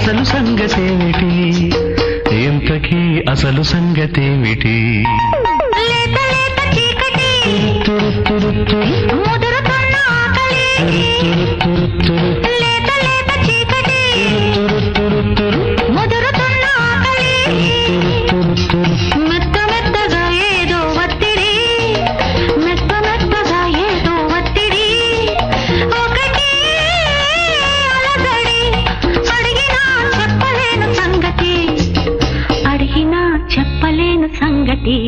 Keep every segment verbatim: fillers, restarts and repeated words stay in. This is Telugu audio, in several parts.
అసలు సంగతేమిటి ఇంతకీ అసలు సంగతేమిటి తురు తురు తురు ముదురుతున్న ఆకలి తురు తురు తురు లేత లేత చీకటి తురు తురు తురు ముదురుతున్న ఆకలి తురు తురు మెత్త మెత్తగా ఏదో ఒత్తిడి మెత్త మెత్తగా ఏదో ఒత్తిడి ఒకటి అలజడి అడిగినా చెప్పలేను సంగతి అడిగినా చెప్పలేను సంగతి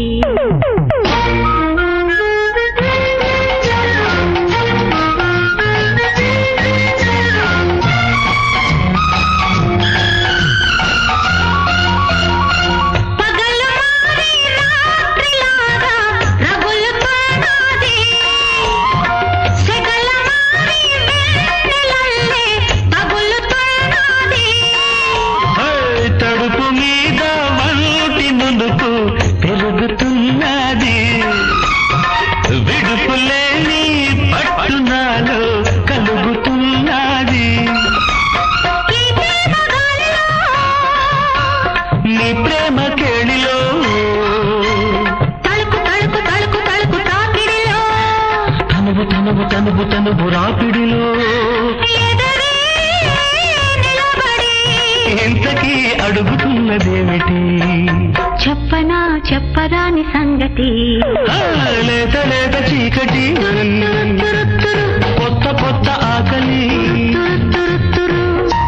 పెరుగుతున్నది విడుపులేని పట్టునాలో కలుగుతున్నది నీ ప్రేమ కేళిలో తలుపు తలుపు తలుపు తలుపు తాకిడిలో తనువు తనువు తనువు తనువు రాపిడిలో ఎదురే నిలబడి ఇంతకీ అడుగుతున్నదేమిటి చెప్పనా చెప్పరాని సంగతి లేత లేత చీకటి కొత్త కొత్త ఆకలి తురు తురు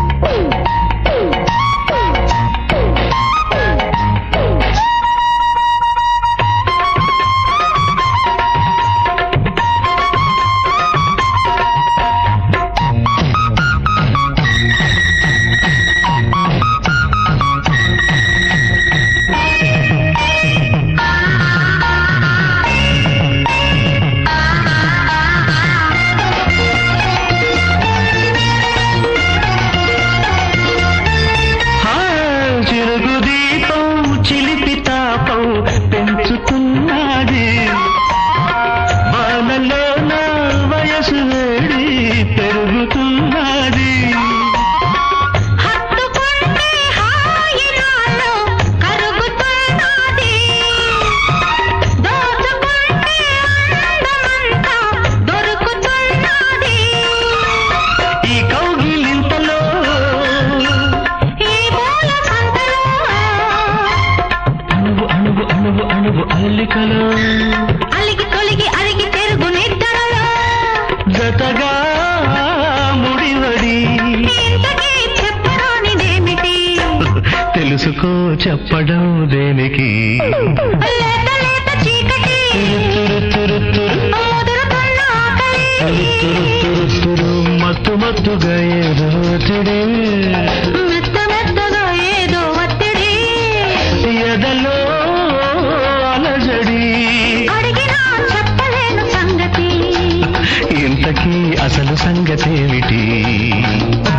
పెంచుతున్నది బాలలో నా వయసు వేడి పెరుగుతున్నది హత్తుకుంటే హాయి నాలో కరుగుతున్నది దోచుకుంటే అందమంతా దొరుకుతున్నది ఈ కౌగిలింతలో ఈ మూల సంతలో అణువు అణువు అణువు అణువు అల్లికలో అలిగి తొలిగి అరిగి పెరుగు నిద్రలో జతగా ముడివడి ఇంతకీ చెప్పరానిదేమిటి తెలుసుకో చెప్పడం దేనికి లేత లేత చీకటి తురు తురు తురు ముదురుతున్న ఆకలి తురు తురు తురు మత్తు మత్తుగా ఏదో ఒత్తిడి మెత్త మెత్తగా ఏదో ఒత్తిడి ఎదలో అలజడి అడిగినా చెప్పలేను సంగతి ఇంతకీ అసలు సంగతేమిటి